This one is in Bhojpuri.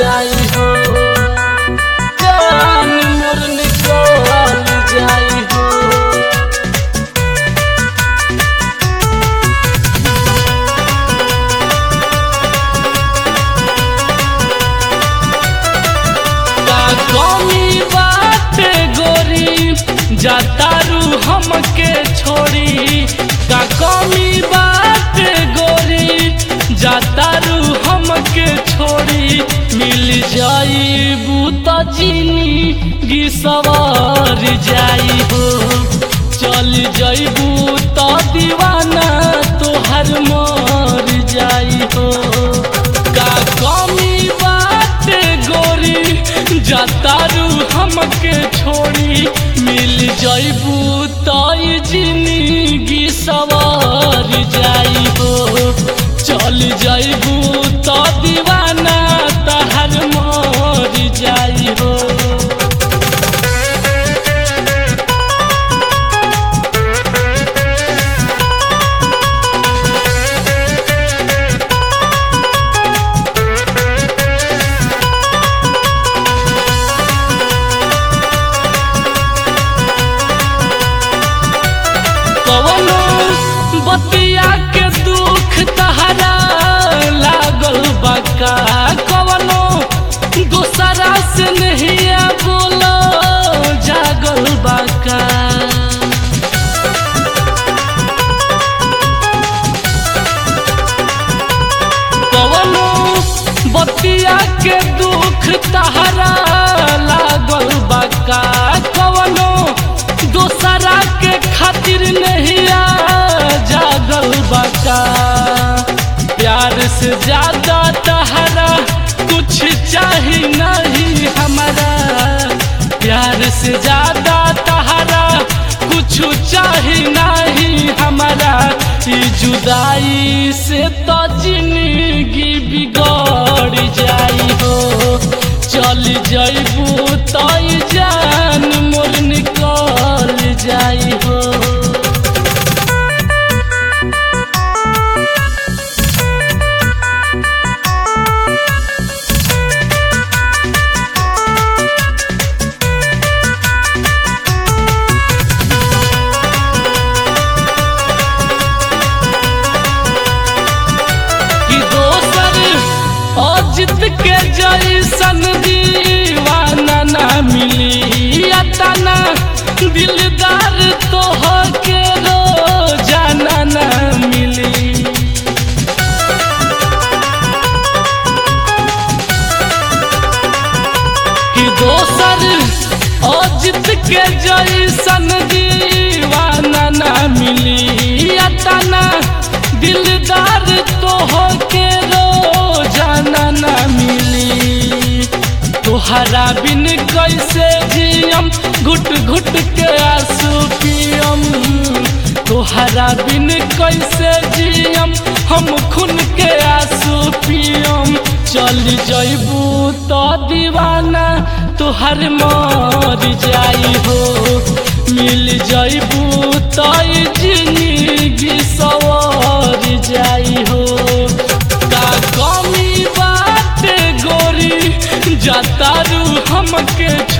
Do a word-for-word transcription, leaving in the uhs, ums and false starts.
जाई हो, जान मोर निकल जाई हो। का कमी बाटे गोरी जातारू हमके छोड़ी, का कमी बाटे गोरी जातारू हमके छोड़ी। मिल जाई बूता जिंदगी सवार जाई हो, चल जाई बूता दीवाना तोहर मर जाई हो। का कमी बाटे गोरी जातारू हमके छोड़ी, मिल जाइबू ताई जिंदगी सवार जाई हो, चल जाइबू तो दीवाना तहर मर जाई हो। बतिया के दुख तहरा लागल बका, कवनो दूसरा से नहीं बोलो जागल बका। कवनो बतिया के दुख तहरा लागल बका, कवनो दूसरा के खातिर नहीं जागल बका। प्यार से ज्यादा तहरा कुछ चाही नहीं हमारा, प्यार से ज्यादा तहरा कुछ चाही नहीं हमारा। ई जुदाई से तो जिंदगी बिगड़ जाई हो, चल जाइबू तो जान मोर निकल जाई हो। जित के जैसन दीवाना ना मिली, अतना दिलदार तोहके रोजाना ना मिली। कि दोसर अजित के जैसन दीवाना ना मिली, अतना दिलदार तोहके रोजाना ना मिली। तोहरा बिन कैसे जियम घुट घुट के आंसू पियम, तोहरा बिन कैसे जियम हम खून के आंसू पियम। चल जाइबू तो दीवाना तोहर मर जाई हो, मिल जाइबू तो जिंदगी सवार जाई हो। का कमी बाटे गोरी जातारू हमके